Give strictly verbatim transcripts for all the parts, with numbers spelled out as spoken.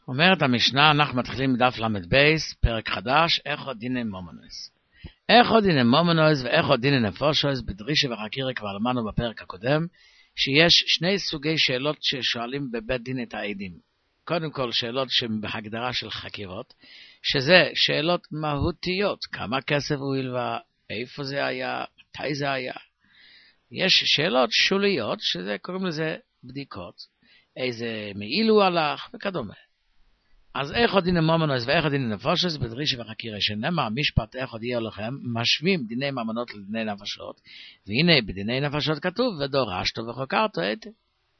אומרת המשנה, אנחנו מתחילים מדף למד בייס, פרק חדש, איך עוד דיני מומונוס. איך עוד דיני מומונוס ואיך עוד דיני נפושוס, בדרישה וחקירה כבר למדנו בפרק הקודם, שיש שני סוגי שאלות ששואלים בבית דין את העדים. קודם כל שאלות שהן בהגדרה של חקירות, שזה שאלות מהותיות, כמה כסף הוא הלווה, איפה זה היה, מתי זה היה. יש שאלות שוליות, שזה קוראים לזה בדיקות, איזה מעיל הוא הלך וכדומה. אז איך עוד דיני מומונוס ואיך עוד דיני נפושוס, בדרישה וחקירה, שנאמר משפט איך עוד יהיה לכם, משווים דיני ממונות לדיני נפשות, והנה בדיני נפשות כתוב, ודורשתו וחקרתו היטב.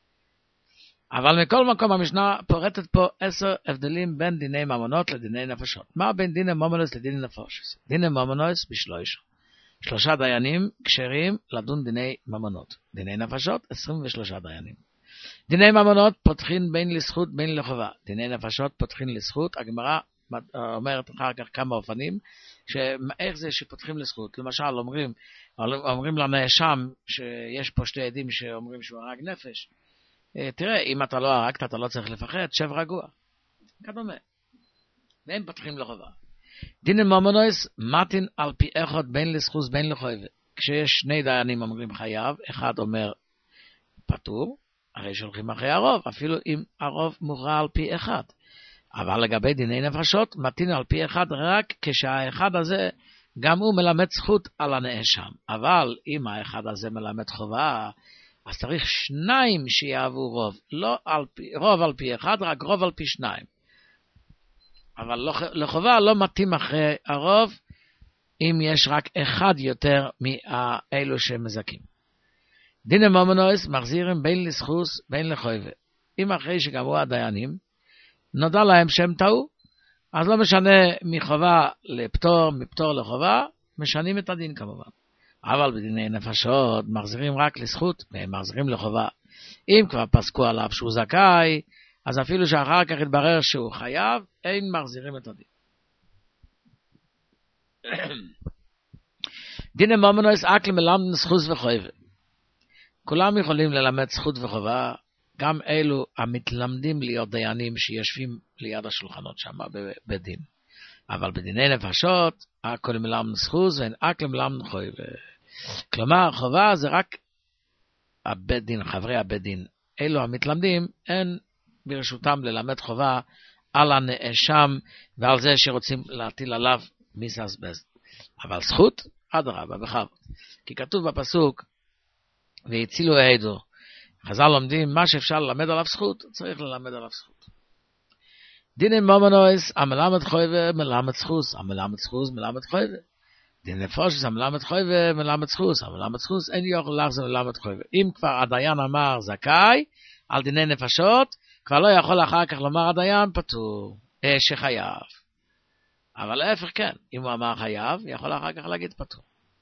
אבל מכל מקום המשנה פורטת פה עשר הבדלים בין דיני ממונות לדיני נפשות. מה בין דיני מומונוס לדיני נפושוס? דיני מומונוס בשלושה. שלושה דיינים כשרים לדון דיני ממונות. דיני נפשות, עשרים ושלושה דיינים. דיני ממונות פותחין בין לזכות בין לחובה. דיני נפשות פותחין לזכות. הגמרא אומרת אחר כך כמה אופנים, שאיך זה שפותחים לזכות. למשל אומרים, אומרים לנאשם שיש פה שתי עדים שאומרים שהוא הרג נפש. תראה, אם אתה לא הרגת, אתה לא צריך לפחד, שב רגוע. כדומה. והם פותחים לחובה. דיני ממונוס מתין על פי אחד בין לזכות בין לחובה. כשיש שני דיינים אומרים חייב, אחד אומר פטור, הרי שולחים אחרי הרוב, אפילו אם הרוב מוכרע על פי אחד. אבל לגבי דיני נפשות, מתין על פי אחד רק כשהאחד הזה גם הוא מלמד זכות על הנאשם. אבל אם האחד הזה מלמד חובה, אז צריך שניים שיעבו רוב. לא על פי, רוב על פי אחד, רק רוב על פי שניים. אבל לחובה לא מתאים אחרי הרוב, אם יש רק אחד יותר מאלו שמזכים. דיני מומונוס מחזירים בין לזכוס בין לחובה. אם אחרי שגמרו הדיינים, נודע להם שהם טעו, אז לא משנה מחובה לפטור, מפטור לחובה, משנים את הדין כמובן. אבל בדיני נפשות מחזירים רק לזכות, והם מחזירים לחובה. אם כבר פסקו עליו שהוא זכאי, אז אפילו שאחר כך יתברר שהוא חייב, אין מחזירים את הדין. דיני מומונוס אקל מלמד זכות וחובה. כולם יכולים ללמד זכות וחובה, גם אלו המתלמדים להיות דיינים שיושבים ליד השולחנות שם בדין. אבל בדיני נפשות, הכל מלמד זכות ואין אקל מלמד חובה. כלומר, חובה זה רק הבית דין, חברי הבית דין. אלו המתלמדים, אין ברשותם ללמד חובה על הנאשם ועל זה שרוצים להטיל עליו מיסס בז. אבל זכות, אדרבה, בכבוד. כי כתוב בפסוק, והצילו העדו. חז"ל לומדים, מה שאפשר ללמד עליו זכות, צריך ללמד עליו זכות. דיני מומונוס, המלמד חובה, מלמד זכות, המלמד זכות, מלמד חובה. דין נפושוס, המלמד חובה, מלמד זכות, המלמד זכות, אין יכול לחזור מלמד חובה. אם כבר הדיין אמר זכאי, על דיני נפשות, כבר לא יכול אחר כך לומר הדיין פטור, אה, שחייב. אבל להפך כן, אם הוא אמר חייב, יכול אחר כך להגיד פטור.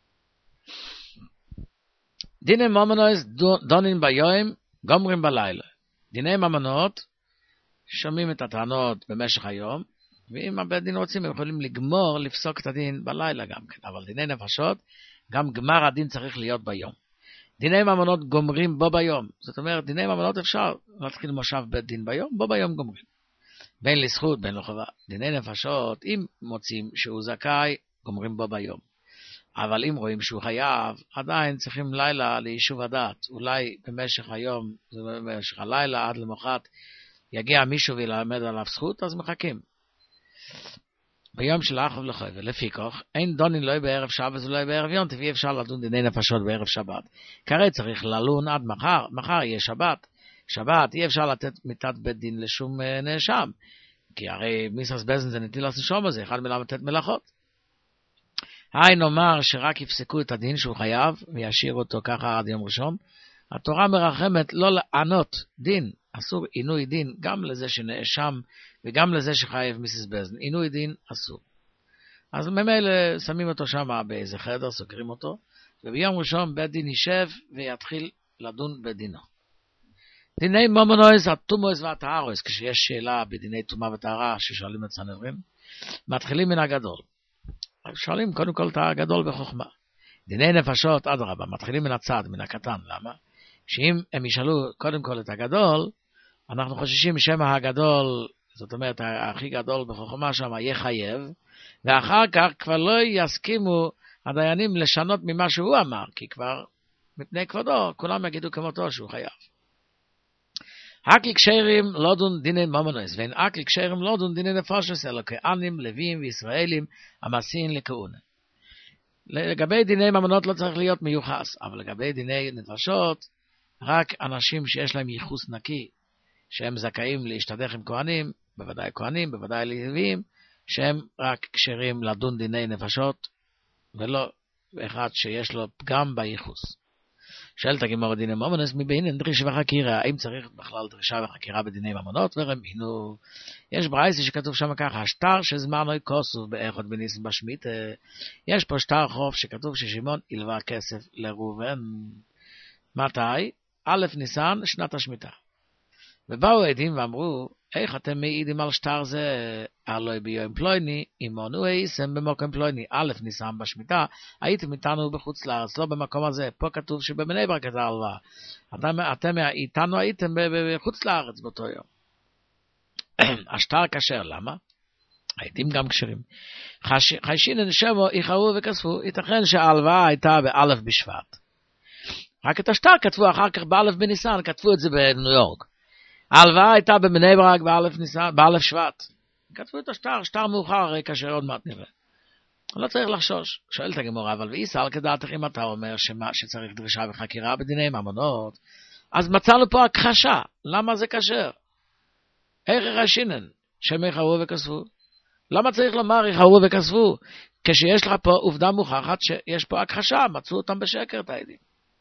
דיני ממונות דונים ביום, גומרים בלילה. דיני ממונות, שומעים את הטענות במשך היום, ואם הבית דין רוצים, הם יכולים לגמור, לפסוק את הדין בלילה גם כן. אבל דיני נפשות, גם גמר הדין צריך להיות ביום. דיני ממונות גומרים בו ביום. זאת אומרת, דיני ממונות אפשר להתחיל מושב בית דין ביום, בו ביום גומרים. בין לזכות, בין לחובה. דיני נפשות, אם מוצאים שהוא זכאי, גומרים בו ביום. אבל אם רואים שהוא חייב, עדיין צריכים לילה ליישוב הדעת. אולי במשך היום, במשך הלילה, עד למחרת, יגיע מישהו וילמד עליו זכות, אז מחכים. ביום של אחר לחובה, לפי כך, אין דונין לא בערב שבת ולא בערב יום, תביא אפשר לדון דיני נפשות בערב שבת. כרי צריך ללון עד מחר, מחר יהיה שבת. שבת אי אפשר לתת מיתת בית דין לשום נאשם, כי הרי מיסס בזן זה נטיל השום הזה, אחד מלמד לתת מלאכות. היי נאמר שרק יפסקו את הדין שהוא חייב, וישאיר אותו ככה עד יום ראשון, התורה מרחמת לא לענות דין, אסור עינוי דין, גם לזה שנאשם, וגם לזה שחייב מיסס בזן, עינוי דין אסור. אז ממילא שמים אותו שם באיזה חדר, סוגרים אותו, וביום ראשון בית דין יישב, ויתחיל לדון בדינו. דיני ממונוס, התומוס והטהרוס, כשיש שאלה בדיני תומה וטהרה, ששואלים את סנהדרין, מתחילים מן הגדול. שואלים קודם כל את הגדול בחוכמה. דיני נפשות, אדרבה, מתחילים מן הצד, מן הקטן. למה? שאם הם ישאלו קודם כל את הגדול, אנחנו חוששים שמא הגדול זאת אומרת, הכי גדול בחוכמה שם יהיה חייב, ואחר כך כבר לא יסכימו הדיינים לשנות ממה שהוא אמר, כי כבר מפני כבודו, כולם יגידו כמותו שהוא חייב. אקלי קשרים לא דון דיני ממונוס, ואין אקלי קשרים לא דון דיני נפושס, אלא כענים, לווים וישראלים המעשיים לכהונה. לגבי דיני ממונות לא צריך להיות מיוחס, אבל לגבי דיני נפשות, רק אנשים שיש להם ייחוס נקי, שהם זכאים להשתדך עם כהנים, בוודאי כהנים, בוודאי לווים, שהם רק קשרים לדון דיני נפשות, ולא אחד שיש לו פגם בייחוס. שואלת הגמרא דיני ממונס, מבין דרישה וחקירה, האם צריך בכלל דרישה וחקירה בדיני ממונות? ורמינו, יש ברייסה שכתוב שם ככה, השטר שזמנו כוסוף באחד בניסים בשמית, יש פה שטר חוב שכתוב ששמעון הלווה כסף לראובן. מתי? א' ניסן, שנת השמיטה. ובאו העדים ואמרו, איך אתם מעידים על שטר זה? הלוי ביום פלויני, אימונו הייסם במקום פלויני, א' ניסן בשמיטה, הייתם איתנו בחוץ לארץ, לא במקום הזה. פה כתוב שבבני ברק את ההלוואה. אתם, אתם איתנו הייתם בחוץ לארץ באותו יום. השטר כשר, למה? העדים גם כשרים. חיישינן שמו, איחרו וכספו, ייתכן שההלוואה הייתה באלף בשבט. רק את השטר כתבו אחר כך באלף בניסן, כתבו את זה בניו יורק. ההלוואה הייתה בבני ברק באלף ניסן, באלף שבט. כתבו את השטר, שטר מאוחר, הרי כאשר עוד מעט נראה. לא צריך לחשוש. שואלת הגמרא, אבל ואיסל כדעתך אם אתה אומר שמה, שצריך דרישה וחקירה בדיני ממונות, אז מצאנו פה הכחשה. למה זה כשר? איך יחשינן? שהם יחרו וכספו. למה צריך לומר יחרו וכספו? כשיש לך פה עובדה מוכחת שיש פה הכחשה, מצאו אותם בשקר את העדים.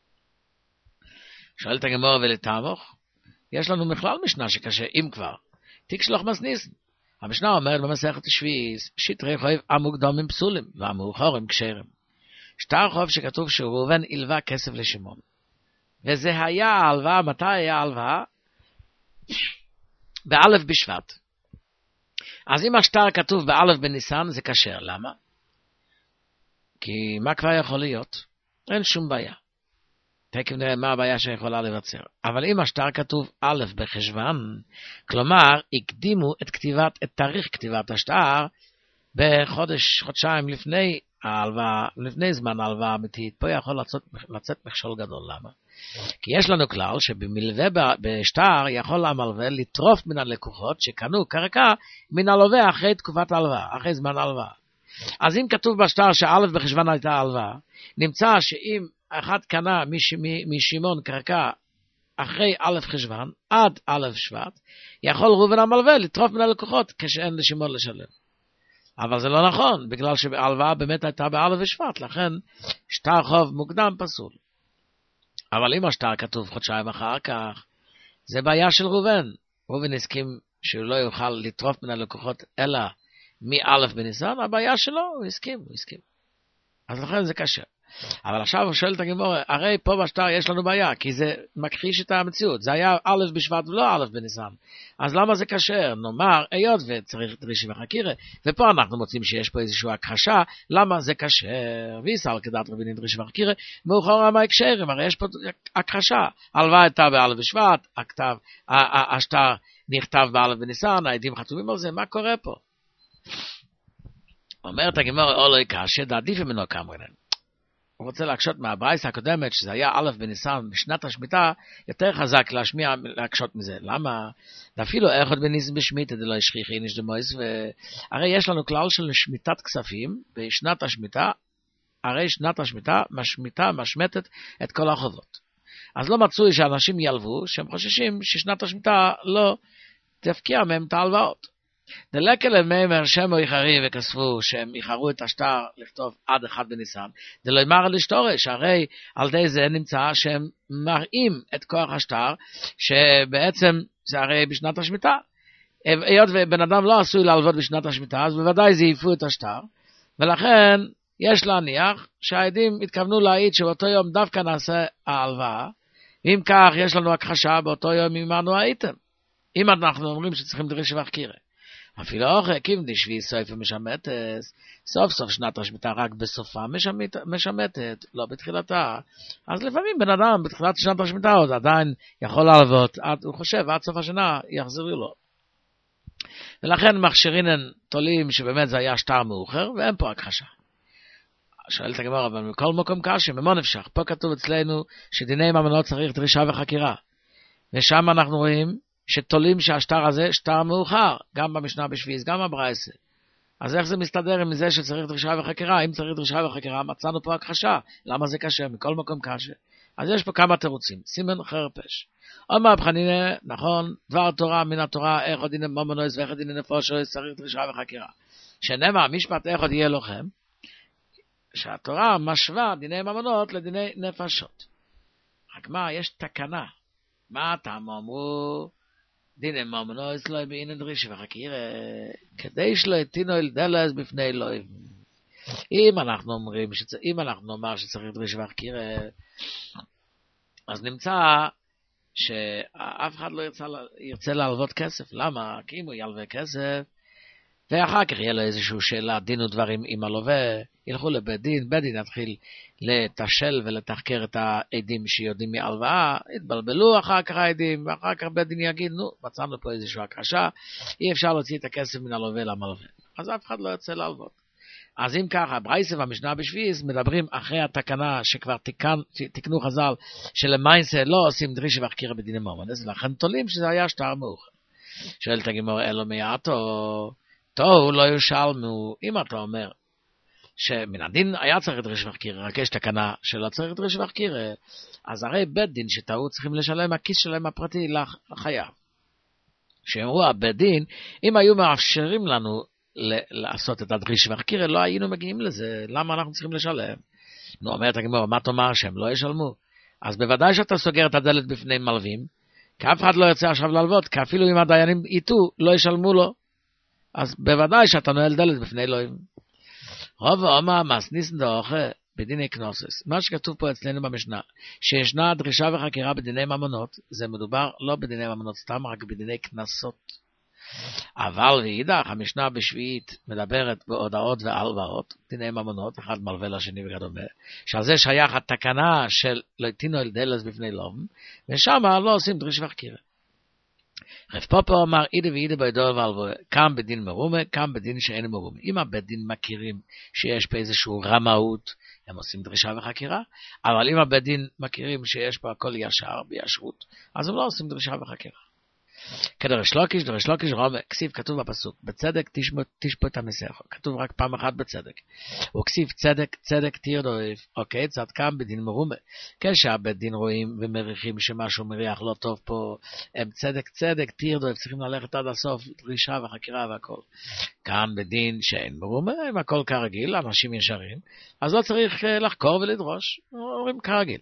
שואלת הגמרא ולתמוך, יש לנו בכלל משנה שקשה, אם כבר. תיק שלוח מסניסן. המשנה אומרת במסכת שביעית, שטרי חוב המוקדמים פסולים, והמאוחרים כשרים. שטר חוב שכתוב שראובן הלווה כסף לשמעון. וזה היה ההלוואה, מתי היה ההלוואה? באלף בשבט. אז אם השטר כתוב באלף בניסן, זה כשר. למה? כי מה כבר יכול להיות? אין שום בעיה. תכף נראה מה הבעיה שיכולה לבצר. אבל אם השטר כתוב א' בחשוון, כלומר, הקדימו את כתיבת, את תאריך כתיבת השטר, בחודש, חודשיים לפני ההלוואה, לפני זמן ההלוואה האמיתית, פה יכול לצאת, לצאת מכשול גדול. למה? כי יש לנו כלל שבמלווה בשטר יכול המלווה לטרוף מן הלקוחות שקנו קרקע מן הלווה אחרי תקופת ההלוואה, אחרי זמן ההלוואה. אז אם כתוב בשטר שא' בחשוון הייתה ההלוואה, נמצא שאם אחד קנה משמעון קרקע אחרי א' חשוון עד א' שבט, יכול ראובן המלווה לטרוף מן הלקוחות כשאין לשמעון לשלם. אבל זה לא נכון, בגלל שההלוואה באמת הייתה באלף בשבט, לכן שטר חוב מוקדם פסול. אבל אם השטר כתוב חודשיים אחר כך, זה בעיה של ראובן. ראובן הסכים שהוא לא יוכל לטרוף מן הלקוחות אלא מאלף בניסן, הבעיה שלו, הוא הסכים, הוא הסכים. אז לכן זה קשה. אבל עכשיו הוא שואל את הגמרא, הרי פה בשטר יש לנו בעיה, כי זה מכחיש את המציאות. זה היה א' בשבט ולא א' בניסן. אז למה זה קשר? נאמר, היות וצריך דרישה וחקירה, ופה אנחנו מוצאים שיש פה איזושהי הכחשה, למה זה קשר? ויסל כדעת רבנין דרישה וחקירה, מאוחר מה הקשרים, הרי יש פה הכחשה. הלוואה הייתה בא' בשבט, הכתב, השטר נכתב בא' בניסן, העדים חתומים על זה, מה קורה פה? אומרת הגמרא, אולוי קשה, דעדיף ממנו כמרנן. הוא רוצה להקשות מהברייסה הקודמת, שזה היה א' בניסן בשנת השמיטה, יותר חזק להשמיע, להקשות מזה. למה? ואפילו אחד בניסן בשמיטה, זה לא ישכיחי איניש דמויס, והרי יש לנו כלל של שמיטת כספים, בשנת השמיטה, הרי שנת השמיטה, משמיטה, משמטת את כל החובות. אז לא מצוי שאנשים ילבו, שהם חוששים ששנת השמיטה לא תפקיע מהם את ההלוואות. דלקה למיימר שמו יחרי וכספו שהם יחרו את השטר לכתוב עד אחד בניסן, דלא ימר לשתורש, הרי על די זה נמצא שהם מראים את כוח השטר, שבעצם זה הרי בשנת השמיטה. היות ובן אדם לא עשוי להלוות בשנת השמיטה, אז בוודאי זייפו את השטר, ולכן יש להניח שהעדים התכוונו להעיד שבאותו יום דווקא נעשה ההלוואה, ואם כך יש לנו הכחשה באותו יום ממנו הייתם. אם אנחנו אומרים שצריכים דרישה וחקירה. אפילו אחרי קימדי שבי סוף ומשמטת, סוף סוף שנת השמיטה רק בסופה משמט, משמטת, לא בתחילתה. אז לפעמים בן אדם בתחילת שנת השמיטה עוד עדיין יכול להלוות, עד, הוא חושב עד סוף השנה יחזרו לו. ולכן מכשירים תולים שבאמת זה היה שטר מאוחר, ואין פה הכחשה. שואלת הגמרא, אבל מכל מקום קשה, ממה נפשך? פה כתוב אצלנו שדיני ממונות צריך דרישה וחקירה. ושם אנחנו רואים שתולים שהשטר הזה שטר מאוחר, גם במשנה בשביעיס, גם בברייתא. אז איך זה מסתדר עם זה שצריך דרישה וחקירה? אם צריך דרישה וחקירה, מצאנו פה הכחשה. למה זה קשה? מכל מקום קשה. אז יש פה כמה תירוצים. סימן חרפש. אומר רב חנינא, נכון, דבר תורה מן התורה, איך עוד דיני ממונוס ואיך עוד דיני נפושו, צריך דרישה וחקירה. שנאמר, משפט איך עוד יהיה לכם, שהתורה משווה דיני ממונות לדיני נפשות. רק מה, יש תקנה. מה אתם אמרו? דיני ממונות לא בעניין דרישה וחקירה, כדי שלא יתינו אל דלס בפני אלוהים. אם אנחנו אומרים, שצ... אם אנחנו נאמר שצריך דרישה וחקירה, אז נמצא שאף אחד לא ירצה, ירצה להלוות כסף. למה? כי אם הוא ילווה כסף, ואחר כך יהיה לו איזושהי שאלה, דין ודברים עם הלווה, ילכו לבית דין, בית דין יתחיל לתשל ולתחקר את העדים שיודעים מהלוואה, יתבלבלו אחר כך העדים, ואחר כך בית דין יגיד, נו, מצאנו פה איזושהי הקשה, אי אפשר להוציא את הכסף מן הלווה למלווה. אז אף אחד לא יוצא להלוות. אז אם ככה, ברייתא והמשנה בשביעיס מדברים אחרי התקנה שכבר תיקן, תקנו חז"ל, שלמעשה לא עושים דרישה וחקירה בדיני ממונות, ולכן תולים שזה היה שטר מאוחר. שואלת הגמרא, אלו מיעטו, תוהו לא יושלמו. אם אתה אומר שמן הדין היה צריך דרישה וחקירה, רק יש תקנה שלא צריך דרישה וחקירה, אז הרי בית דין שטעו צריכים לשלם הכיס שלהם הפרטי לחייב. שאמרו הבית דין, אם היו מאפשרים לנו לעשות את הדרישה וחקירה, לא היינו מגיעים לזה. למה אנחנו צריכים לשלם? נו, אומרת הגמרא, מה תאמר שהם לא ישלמו? אז בוודאי שאתה סוגר את הדלת בפני מלווים, כי אף אחד לא ירצה עכשיו להלוות, כי אפילו אם הדיינים איתו, לא ישלמו לו. אז בוודאי שאתה נועל דלת בפני אלוהים. רוב האומה מסניסן דאוכה בדיני קנוסס. מה שכתוב פה אצלנו במשנה, שישנה דרישה וחקירה בדיני ממונות, זה מדובר לא בדיני ממונות סתם, רק בדיני קנסות. אבל ואידך, המשנה בשביעית מדברת בהודעות והלוואות, דיני ממונות, אחד מלווה לשני וכדומה, שעל זה שייך התקנה של לא יתינו אל דלס בפני לום, ושם לא עושים דרישה וחקירה. רב פופר אמר, אידה ואידה בהודעות והלוואות, כאן בדין מרומה, כאן בדין שאין מרומה. אם הבית דין מכירים שיש פה איזשהו רמאות, הם עושים דרישה וחקירה, אבל אם הבית דין מכירים שיש פה הכל ישר, בישרות, אז הם לא עושים דרישה וחקירה. כדרש לוקיש, דרש לוקיש רומה, כסיב כתוב בפסוק, בצדק תשפוט את המסכת, כתוב רק פעם אחת בצדק, וכסיב צדק, צדק תירדוף, אוקיי, צד כאן בדין מרומה, כשהבית דין רואים ומריחים שמשהו מריח לא טוב פה, הם צדק, צדק תירדוף, צריכים ללכת עד הסוף, דרישה וחקירה והכל. כאן בדין שאין מרומה, אם הכל כרגיל, אנשים ישרים, אז לא צריך לחקור ולדרוש, אומרים כרגיל.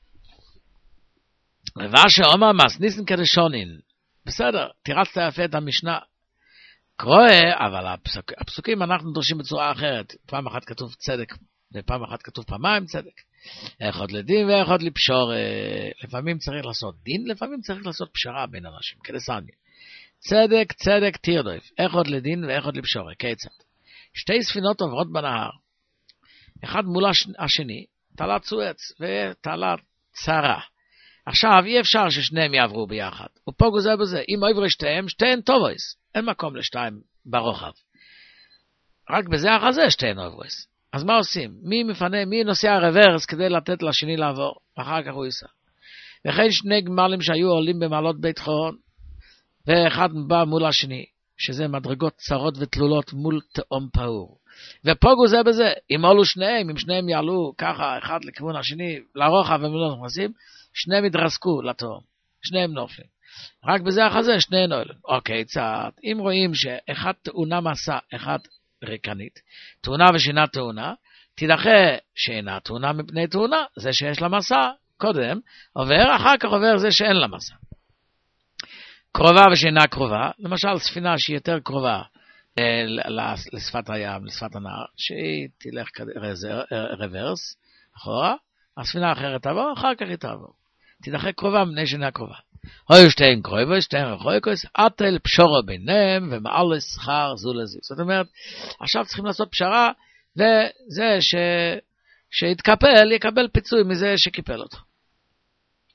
ובאשר אומר מסניסן כדשונין, בסדר, תירצת יפה את המשנה. קרואה, אבל הפסוק, הפסוקים אנחנו דורשים בצורה אחרת. פעם אחת כתוב צדק, ופעם אחת כתוב פעמיים צדק. איך עוד לדין ואיך עוד לפשור. לפעמים צריך לעשות דין, לפעמים צריך לעשות פשרה בין אנשים, כדסניה. צדק, צדק, תירדוף. איך עוד לדין ואיך עוד לפשור. כיצד? שתי ספינות עוברות בנהר. אחד מול השני, תעלת צועץ ותעלת צרה. עכשיו, אי אפשר ששניהם יעברו ביחד. ופה גוזר בזה, אם עברו שתיהם, שתיהן טובויס. אין מקום לשתיים ברוחב. רק בזה אחרי שתיהן עברויס. אז מה עושים? מי מפנה, מי נוסע רוורס כדי לתת לשני לעבור? אחר כך הוא ייסע. וכן שני גמלים שהיו עולים במעלות בית חורון, ואחד בא מול השני, שזה מדרגות צרות ותלולות מול תאום פעור. ופה גוזר בזה, אם עלו שניהם, אם שניהם יעלו ככה, אחד לכיוון השני, לרוחב והם לא נכנסים, שניהם ידרסקו לתאום, שניהם נופלים. רק בזה אחרי שניהם נועלים. אוקיי, צעד. אם רואים שאחד תאונה מסע, אחד ריקנית, תאונה ושינה תאונה, תדחה שאינה תאונה מפני תאונה, זה שיש לה מסע קודם, עובר, אחר כך עובר זה שאין לה מסע. קרובה ושינה קרובה, למשל ספינה שהיא יותר קרובה אה, לשפת הים, לשפת הנהר, שהיא תלך רוורס, אחורה, הספינה האחרת תעבור, אחר כך היא תעבור. תדחה קרובה מפני שינה קרובה. היו שתיהן קרובה, שתיהן רחוקות, עטל פשורו ביניהם, ומעל שכר זו לזו. זאת אומרת, עכשיו צריכים לעשות פשרה, וזה ש... שיתקפל, יקבל פיצוי מזה שקיפל אותו.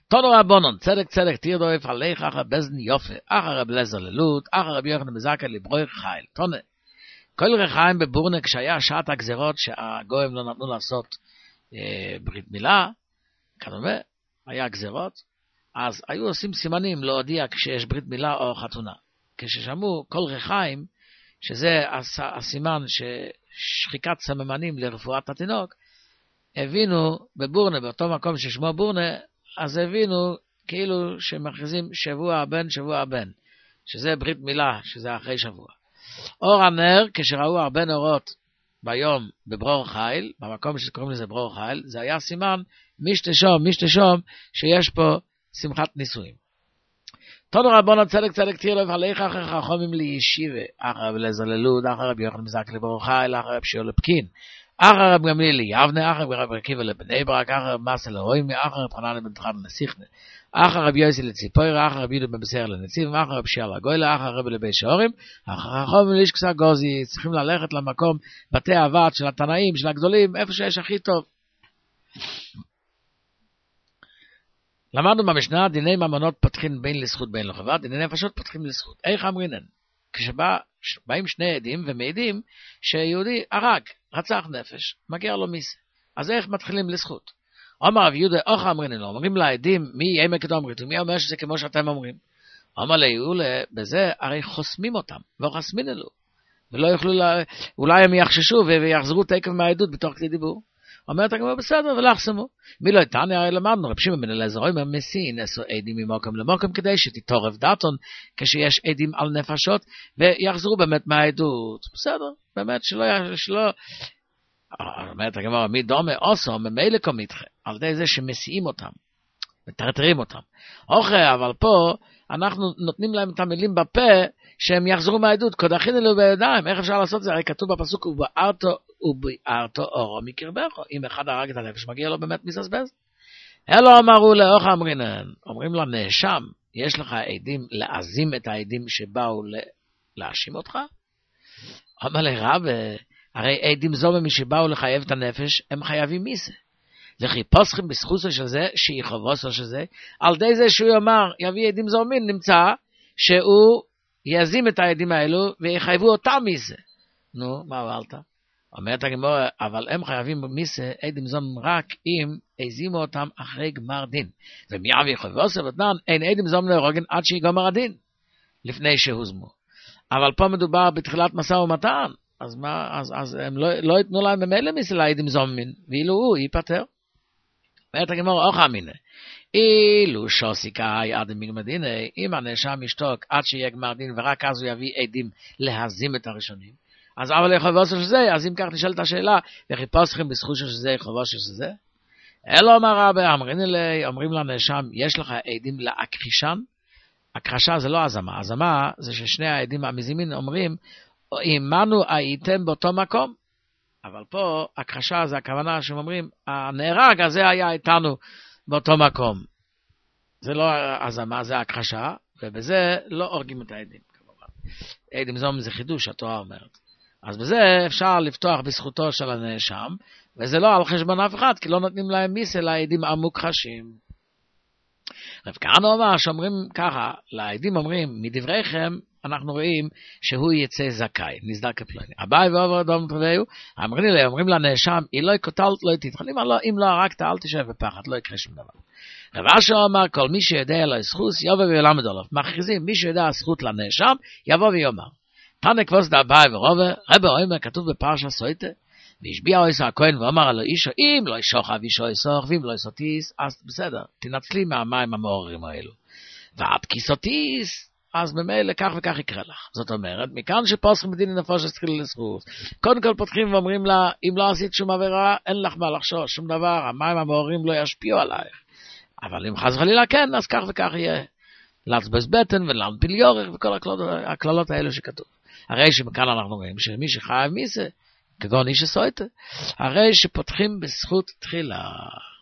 תנו רבונון, צדק צדק תיר דויף עליך אחר בזן יופי, אחר רב לזר ללוד, אחר רב יוחנן בזקה לברויך חייל. תונה, כל רחיים בבורנה כשהיה שעת הגזרות שהגויים לא נתנו לעשות אה, ברית מילה, כנראה, היה גזרות, אז היו עושים סימנים להודיע כשיש ברית מילה או חתונה. כששמעו כל רחיים, שזה הסימן ששחיקת סממנים לרפואת התינוק, הבינו בבורנה, באותו מקום ששמו בורנה, אז הבינו כאילו שמכריזים שבוע הבן, שבוע הבן, שזה ברית מילה, שזה אחרי שבוע. אור הנר, כשראו הרבה נורות ביום בברור חיל, במקום שקוראים לזה ברור חיל, זה היה סימן משתשום, משתשום, שיש פה שמחת נישואים. תנו רבון הצדק צדק תיר לב עליך אחר חכמים לישיבה, אחר רב לזר ללוד, אחר רב יוחנן בזקה לברור חיל, אחר רב שיעור לפקין, אחר רב גמליאל ליבנה, אחר רב עקיבא לבני ברק, אחר רב מסה להוימי, אחר רב חנניה בן תרדיון לסיכנה, אחר רב יוסי לציפוירה, אחר רב יהודה בן בשרה לנציב, אחר רב שיער לגוילה, אחר רב לבית שעורים, אחר חכמים לישקסה גוזי, צריכים ללכת למקום בתי הוועד של התנאים, של הגדולים, איפה שיש הכי טוב. למדנו במשנה, דיני ממונות פותחים בין לזכות בין לחובה, דיני נפשות פותחים לזכות. איך אמרינן? כשבאים שני עדים ומעידים שיהודי הרג, רצח נפש, מגיע לו מיסה. אז איך מתחילים לזכות? אומר רב יהודה, איך אמרינן לו? אומרים לעדים, מי יהיה מקדום אמרית, ומי אומר שזה כמו שאתם אומרים? אומר ליהודה, בזה הרי חוסמים אותם, וחסמין אלו. ולא יוכלו, לה... אולי הם יחששו ויחזרו תקף מהעדות בתוך כדי דיבור. אומרת הגמרא בסדר ולחסמו. מי לא איתן, הרי למדנו, רב שמעון בן אליעזר אומר מסי, נעשו עדים ממוקם למוקם כדי שתתעורר דעתון כשיש עדים על נפשות ויחזרו באמת מהעדות. בסדר, באמת שלא, שלא, אומרת הגמרא, מי דומה עושו, ממילא קומיתכם, על ידי זה שמסיעים אותם, מטרטרים אותם. אוכל, אבל פה אנחנו נותנים להם את המילים בפה שהם יחזרו מהעדות, קודחין אלו בידיים. איך אפשר לעשות זה? הרי כתוב בפסוק, ובערתו ובערתו אורו מקרבך. אם אחד הרג את הנפש, מגיע לו באמת מססבז. אלו אמרו לאוך אמרינן, אומרים לנאשם, יש לך עדים להזים את העדים שבאו להאשים אותך? אומר לרב, הרי עדים זו ממי שבאו לחייב את הנפש, הם חייבים מיסה. וכי פוסחים בזכוסו של זה, שיחובוסו של זה, על די זה שהוא יאמר, יביא עדים זומין, נמצא שהוא יזים את העדים האלו ויחייבו אותם מיסה. נו, מה אמרת? אומרת הגמרא, אבל הם חייבים מיסה עדים זומין רק אם הזימו אותם אחרי גמר דין. ומי אבי יחובוסו ודנן, אין עדים זומין להרוגן עד שיגמר הדין, לפני שהוזמו. אבל פה מדובר בתחילת משא ומתן, אז מה, אז, אז הם לא, לא יתנו להם במילא מיסה לעדים זומין, ואילו הוא ייפטר. אומרת הגמרא, אוכל אמינא, אילו שוסיקאי עד מגמדינה, אם הנאשם ישתוק עד שיהיה גמר דין, ורק אז הוא יביא עדים להזים את הראשונים, אז אבל יחובוסו של זה, אז אם כך נשאלת השאלה, וחיפושכם בזכות של זה, יחובוסו של זה? אלו אמר רבי, אמרין אלי, אומרים לנאשם, יש לך עדים להכחישן? הכחשה זה לא הזמה, הזמה זה ששני העדים המזימים אומרים, אימנו הייתם באותו מקום, אבל פה הכחשה זה הכוונה שהם אומרים, הנהרג הזה היה איתנו באותו מקום. זה לא הזמה, זה הכחשה, ובזה לא הורגים את העדים, כמובן. עדים זום זה חידוש, התורה אומרת. אז בזה אפשר לפתוח בזכותו של הנאשם, וזה לא על חשבון אף אחד, כי לא נותנים להם מיסה לעדים המוכחשים. רב כהנא אומר שאומרים ככה, לעדים אומרים, מדבריכם אנחנו רואים שהוא יצא זכאי, נסדר כפלוני. אביי ועובר אדום תביאו, אמרים לי, אומרים לנאשם, אילוי קוטלת לא תתחלים, אם לא הרגת אל תשב בפחד, לא יקרה שום דבר. רב אשר אמר, כל מי שיודע לו זכות, יבוא וילמד עליו. מכריזים, מי שיודע זכות לנאשם, יבוא ויאמר. תנא כבוס דאביי ועובר, רבי אומר, כתוב בפרשה סויטה, והשביע אויסו הכהן ואומר לו אישו, אם לא ישוחב אישו יסוך, ואם לא יסוטיס, אז בסדר, תנצלי מהמים המעוררים האלו. ועד כיסוטיס, אז במילא כך וכך יקרה לך. זאת אומרת, מכאן שפוסחים בדין נפש שתחיל לזכות, קודם כל פותחים ואומרים לה, אם לא עשית שום עבירה, אין לך מה לחשוש, שום דבר, המים המעוררים לא ישפיעו עלייך. אבל אם חס וחלילה כן, אז כך וכך יהיה. לעצבז בטן ולהנפיל יורך וכל הכללות, הכללות האלו שכתוב. הרי שמכאן אנחנו רואים שמי שחייב מיסה, כגון איש הסויטה, הרי שפותחים בזכות תחילה.